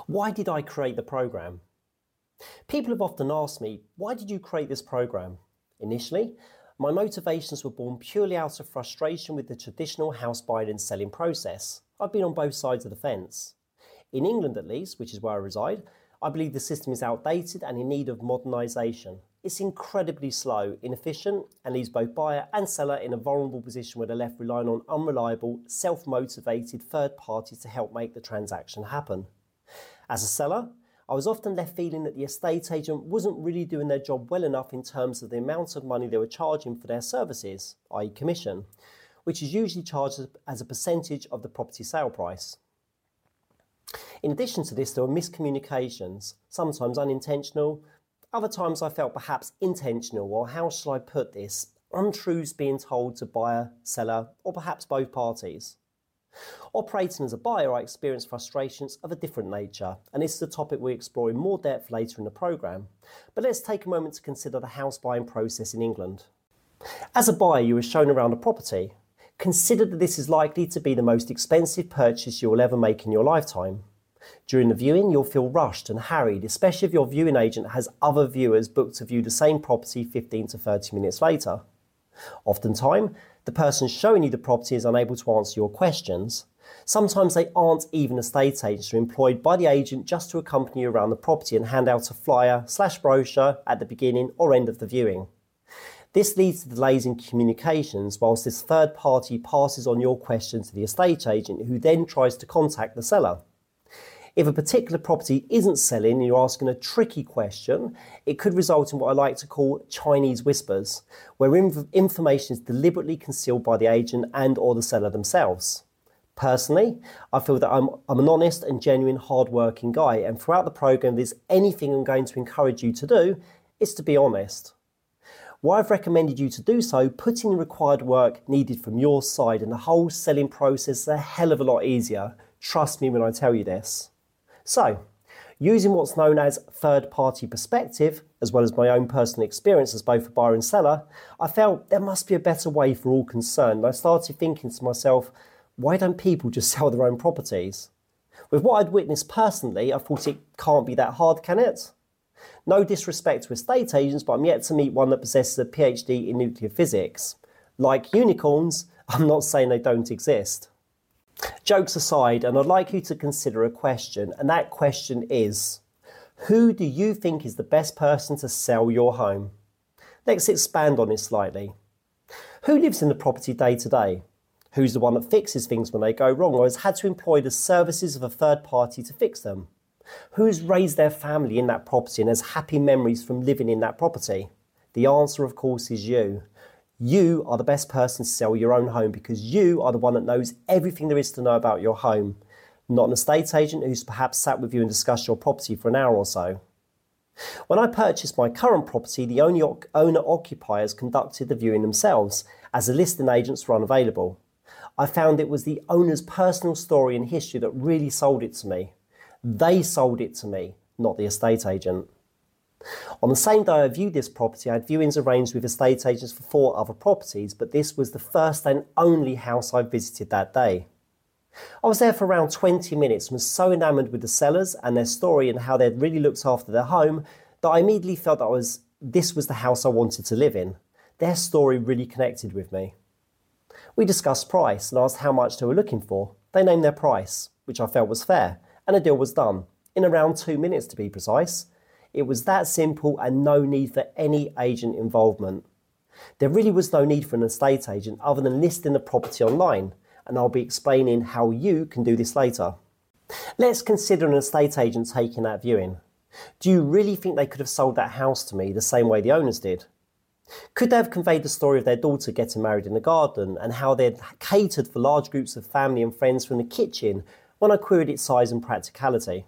Why did I create the program? People have often asked me, why did you create this program? Initially, my motivations were born purely out of frustration with the traditional house buying and selling process. I've been on both sides of the fence. In England at least, which is where I reside, I believe the system is outdated and in need of modernisation. It's incredibly slow, inefficient, and leaves both buyer and seller in a vulnerable position where they're left relying on unreliable, self-motivated third parties to help make the transaction happen. As a seller, I was often left feeling that the estate agent wasn't really doing their job well enough in terms of the amount of money they were charging for their services, i.e. commission, which is usually charged as a percentage of the property sale price. In addition to this, there were miscommunications, sometimes unintentional, other times I felt perhaps intentional, or how shall I put this, untruths being told to buyer, seller, or perhaps both parties. Operating as a buyer, I experienced frustrations of a different nature, and this is a topic we explore in more depth later in the programme. But let's take a moment to consider the house buying process in England. As a buyer, you are shown around a property. Consider that this is likely to be the most expensive purchase you will ever make in your lifetime. During the viewing, you'll feel rushed and harried, especially if your viewing agent has other viewers booked to view the same property 15 to 30 minutes later. Oftentimes, the person showing you the property is unable to answer your questions. Sometimes they aren't even estate agents, they're employed by the agent just to accompany you around the property and hand out a flyer/brochure at the beginning or end of the viewing. This leads to delays in communications whilst this third party passes on your question to the estate agent, who then tries to contact the seller. If a particular property isn't selling and you're asking a tricky question, it could result in what I like to call Chinese whispers, where information is deliberately concealed by the agent and or the seller themselves. Personally, I feel that I'm an honest and genuine hard-working guy, and throughout the programme, if there's anything I'm going to encourage you to do, it's to be honest. Why I've recommended you to do so, put in the required work needed from your side, and the whole selling process is a hell of a lot easier. Trust me when I tell you this. So, using what's known as third-party perspective, as well as my own personal experience as both a buyer and seller, I felt there must be a better way for all concerned. I started thinking to myself, why don't people just sell their own properties? With what I'd witnessed personally, I thought it can't be that hard, can it? No disrespect to estate agents, but I'm yet to meet one that possesses a PhD in nuclear physics. Like unicorns, I'm not saying they don't exist. Jokes aside, and I'd like you to consider a question, and that question is, who do you think is the best person to sell your home? Let's expand on this slightly. Who lives in the property day to day? Who's the one that fixes things when they go wrong, or has had to employ the services of a third party to fix them? Who's raised their family in that property and has happy memories from living in that property? The answer, of course, is you. You are the best person to sell your own home because you are the one that knows everything there is to know about your home, not an estate agent who's perhaps sat with you and discussed your property for an hour or so. When I purchased my current property, the owner-occupiers conducted the viewing themselves, as the listing agents were unavailable. I found it was the owner's personal story and history that really sold it to me. They sold it to me, not the estate agent. On the same day I viewed this property, I had viewings arranged with estate agents for 4 other properties, but this was the first and only house I visited that day. I was there for around 20 minutes and was so enamoured with the sellers and their story and how they'd really looked after their home that I immediately felt that this was the house I wanted to live in. Their story really connected with me. We discussed price and asked how much they were looking for. They named their price, which I felt was fair, and a deal was done, in around 2 minutes to be precise. It was that simple and no need for any agent involvement. There really was no need for an estate agent other than listing the property online, and I'll be explaining how you can do this later. Let's consider an estate agent taking that viewing. Do you really think they could have sold that house to me the same way the owners did? Could they have conveyed the story of their daughter getting married in the garden and how they'd catered for large groups of family and friends from the kitchen when I queried its size and practicality?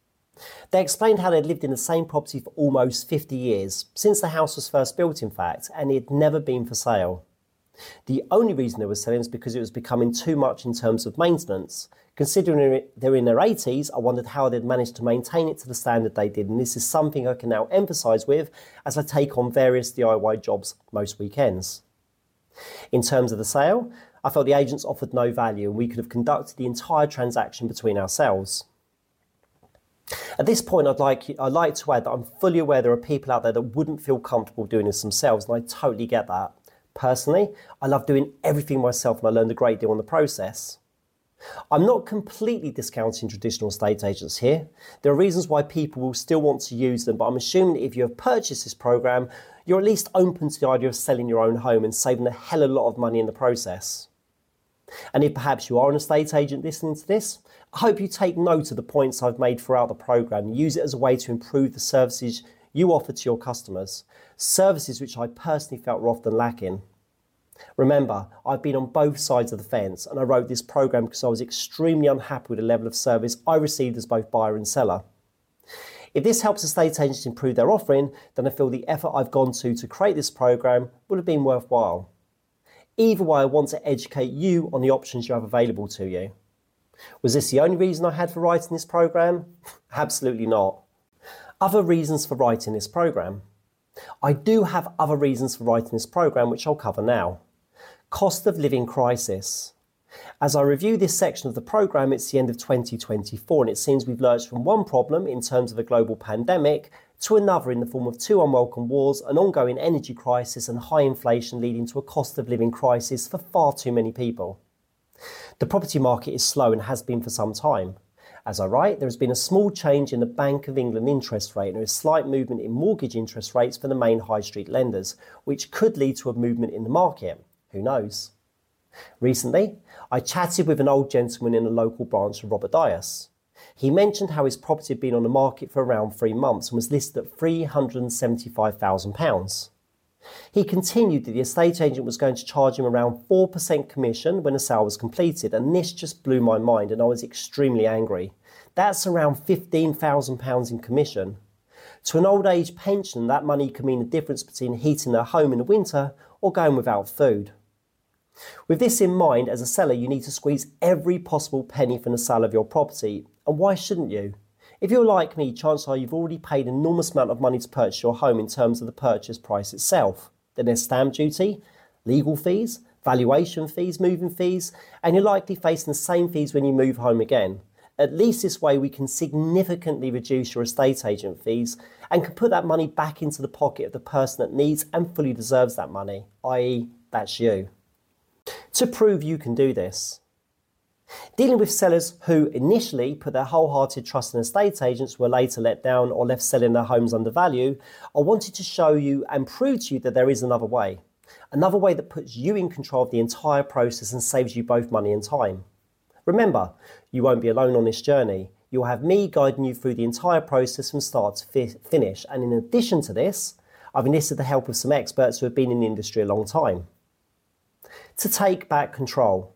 They explained how they'd lived in the same property for almost 50 years, since the house was first built in fact, and it had never been for sale. The only reason they were selling is because it was becoming too much in terms of maintenance. Considering they're in their 80s, I wondered how they'd managed to maintain it to the standard they did, and this is something I can now emphasise with as I take on various DIY jobs most weekends. In terms of the sale, I felt the agents offered no value and we could have conducted the entire transaction between ourselves. At this point, I'd like to add that I'm fully aware there are people out there that wouldn't feel comfortable doing this themselves, and I totally get that. Personally, I love doing everything myself and I learned a great deal in the process. I'm not completely discounting traditional estate agents here. There are reasons why people will still want to use them, but I'm assuming that if you have purchased this program, you're at least open to the idea of selling your own home and saving a hell of a lot of money in the process. And if perhaps you are an estate agent listening to this, I hope you take note of the points I've made throughout the program and use it as a way to improve the services you offer to your customers, services which I personally felt were often lacking. Remember, I've been on both sides of the fence and I wrote this program because I was extremely unhappy with the level of service I received as both buyer and seller. If this helps estate agents improve their offering, then I feel the effort I've gone to create this program would have been worthwhile. Either way, I want to educate you on the options you have available to you. Was this the only reason I had for writing this program? Absolutely not. Other reasons for writing this program. I do have other reasons for writing this program, which I'll cover now. Cost of living crisis. As I review this section of the program, it's the end of 2024 and it seems we've lurched from one problem in terms of a global pandemic to another in the form of two unwelcome wars, an ongoing energy crisis and high inflation leading to a cost of living crisis for far too many people. The property market is slow and has been for some time. As I write, there has been a small change in the Bank of England interest rate and there is slight movement in mortgage interest rates for the main high street lenders, which could lead to a movement in the market. Who knows? Recently, I chatted with an old gentleman in a local branch of Robert Dias. He mentioned how his property had been on the market for around 3 months and was listed at £375,000. He continued that the estate agent was going to charge him around 4% commission when the sale was completed, and this just blew my mind and I was extremely angry. That's around £15,000 in commission. To an old age pension, that money can mean the difference between heating their home in the winter or going without food. With this in mind, as a seller, you need to squeeze every possible penny from the sale of your property. And why shouldn't you? If you're like me, chances are you've already paid an enormous amount of money to purchase your home in terms of the purchase price itself. Then there's stamp duty, legal fees, valuation fees, moving fees, and you're likely facing the same fees when you move home again. At least this way we can significantly reduce your estate agent fees and can put that money back into the pocket of the person that needs and fully deserves that money, i.e. that's you. To prove you can do this. Dealing with sellers who initially put their wholehearted trust in estate agents who were later let down or left selling their homes under value, I wanted to show you and prove to you that there is another way. Another way that puts you in control of the entire process and saves you both money and time. Remember, you won't be alone on this journey. You'll have me guiding you through the entire process from start to finish. And in addition to this, I've enlisted the help of some experts who have been in the industry a long time. To take back control.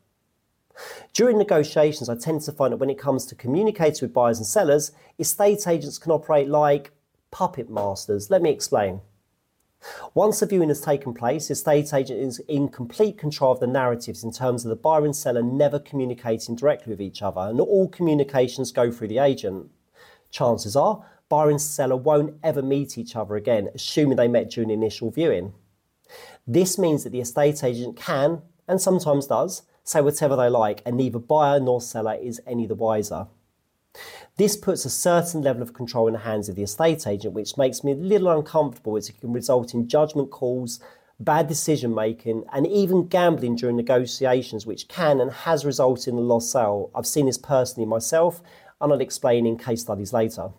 During negotiations, I tend to find that when it comes to communicating with buyers and sellers, estate agents can operate like puppet masters. Let me explain. Once a viewing has taken place, the estate agent is in complete control of the narratives in terms of the buyer and seller never communicating directly with each other, and all communications go through the agent. Chances are, buyer and seller won't ever meet each other again, assuming they met during the initial viewing. This means that the estate agent can, and sometimes does, say whatever they like, and neither buyer nor seller is any the wiser. This puts a certain level of control in the hands of the estate agent, which makes me a little uncomfortable as it can result in judgment calls, bad decision making, and even gambling during negotiations, which can and has resulted in a lost sale. I've seen this personally myself, and I'll explain in case studies later.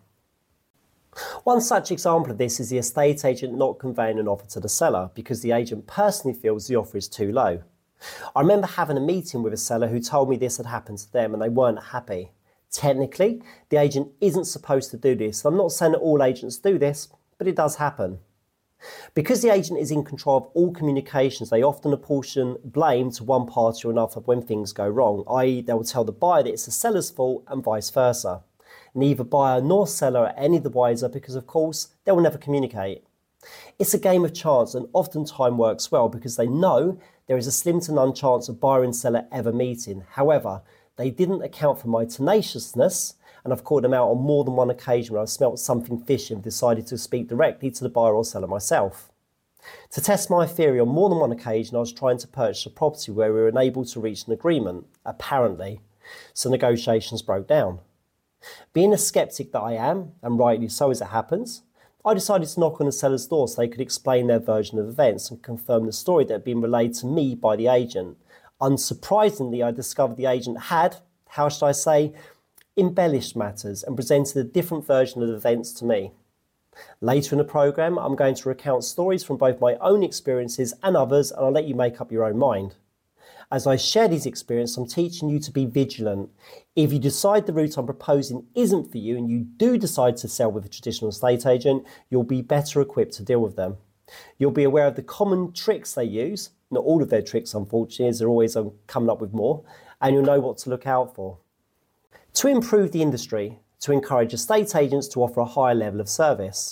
One such example of this is the estate agent not conveying an offer to the seller because the agent personally feels the offer is too low. I remember having a meeting with a seller who told me this had happened to them and they weren't happy. Technically, the agent isn't supposed to do this. I'm not saying that all agents do this, but it does happen. Because the agent is in control of all communications, they often apportion blame to one party or another when things go wrong, i.e. they will tell the buyer that it's the seller's fault and vice versa. Neither buyer nor seller are any the wiser because, of course, they will never communicate. It's a game of chance and often time works well because they know there is a slim to none chance of buyer and seller ever meeting. However, they didn't account for my tenaciousness, and I've called them out on more than one occasion when I've smelt something fishy and decided to speak directly to the buyer or seller myself. To test my theory, on more than one occasion I was trying to purchase a property where we were unable to reach an agreement, apparently, so negotiations broke down. Being a skeptic that I am, and rightly so as it happens, I decided to knock on the seller's door so they could explain their version of events and confirm the story that had been relayed to me by the agent. Unsurprisingly, I discovered the agent had, how should I say, embellished matters and presented a different version of events to me. Later in the programme, I'm going to recount stories from both my own experiences and others, and I'll let you make up your own mind. As I share these experiences, I'm teaching you to be vigilant. If you decide the route I'm proposing isn't for you and you do decide to sell with a traditional estate agent, you'll be better equipped to deal with them. You'll be aware of the common tricks they use, not all of their tricks unfortunately, as they're always coming up with more, and you'll know what to look out for. To improve the industry, to encourage estate agents to offer a higher level of service.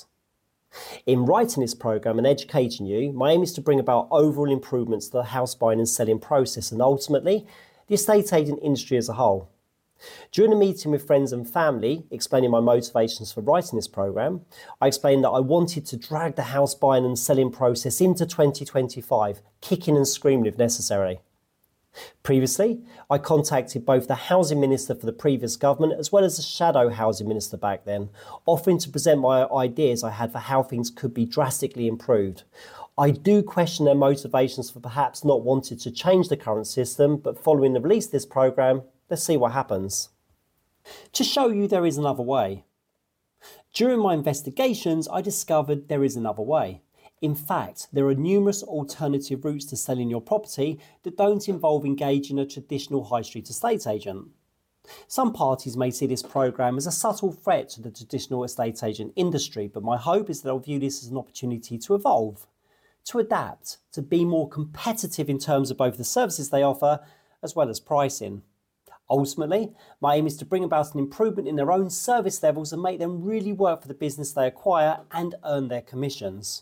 In writing this programme and educating you, my aim is to bring about overall improvements to the house buying and selling process and ultimately the estate agent industry as a whole. During a meeting with friends and family explaining my motivations for writing this programme, I explained that I wanted to drag the house buying and selling process into 2025, kicking and screaming if necessary. Previously, I contacted both the Housing Minister for the previous government as well as the Shadow Housing Minister back then, offering to present my ideas I had for how things could be drastically improved. I do question their motivations for perhaps not wanting to change the current system, but following the release of this programme, let's see what happens. To show you there is another way. During my investigations, I discovered there is another way. In fact, there are numerous alternative routes to selling your property that don't involve engaging a traditional high street estate agent. Some parties may see this programme as a subtle threat to the traditional estate agent industry, but my hope is that they'll view this as an opportunity to evolve, to adapt, to be more competitive in terms of both the services they offer as well as pricing. Ultimately, my aim is to bring about an improvement in their own service levels and make them really work for the business they acquire and earn their commissions.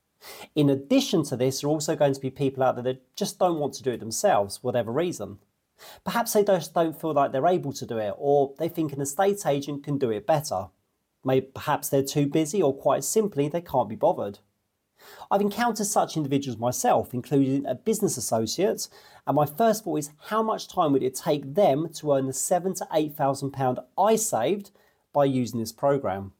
In addition to this, there are also going to be people out there that just don't want to do it themselves, for whatever reason. Perhaps they just don't feel like they're able to do it, or they think an estate agent can do it better. Perhaps they're too busy, or quite simply, they can't be bothered. I've encountered such individuals myself, including a business associate, and my first thought is how much time would it take them to earn the £7,000 to £8,000 I saved by using this programme?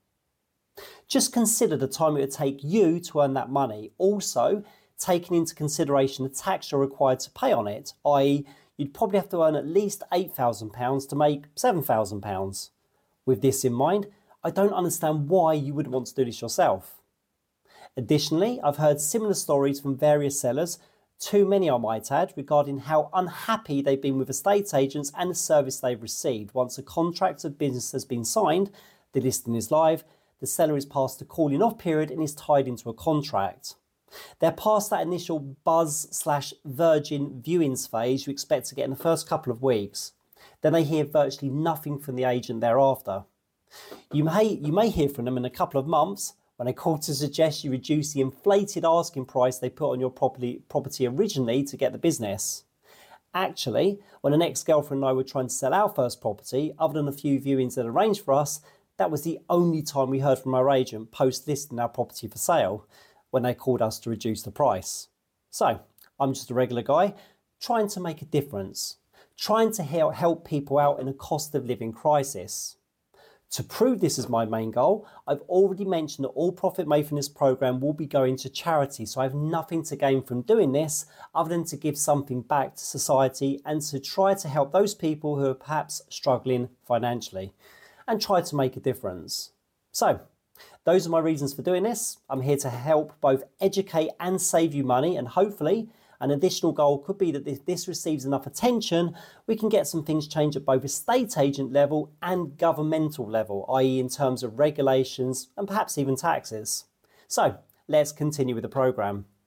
Just consider the time it would take you to earn that money. Also, taking into consideration the tax you're required to pay on it, i.e. you'd probably have to earn at least £8,000 to make £7,000. With this in mind, I don't understand why you would want to do this yourself. Additionally, I've heard similar stories from various sellers, too many I might add, regarding how unhappy they've been with estate agents and the service they've received. Once a contract of business has been signed, the listing is live, the seller is past the calling off period and is tied into a contract. They're past that initial buzz/virgin viewings phase you expect to get in the first couple of weeks. Then they hear virtually nothing from the agent thereafter. You may hear from them in a couple of months when they call to suggest you reduce the inflated asking price they put on your property originally to get the business. Actually, when an ex-girlfriend and I were trying to sell our first property, other than a few viewings that arranged for us, that was the only time we heard from our agent post-listing our property for sale, when they called us to reduce the price. So, I'm just a regular guy, trying to make a difference, trying to help people out in a cost of living crisis. To prove this is my main goal, I've already mentioned that all profit made from this programme will be going to charity, so I have nothing to gain from doing this other than to give something back to society and to try to help those people who are perhaps struggling financially and try to make a difference. So, those are my reasons for doing this. I'm here to help both educate and save you money, and hopefully an additional goal could be that if this receives enough attention, we can get some things changed at both estate agent level and governmental level, i.e. in terms of regulations and perhaps even taxes. So let's continue with the programme.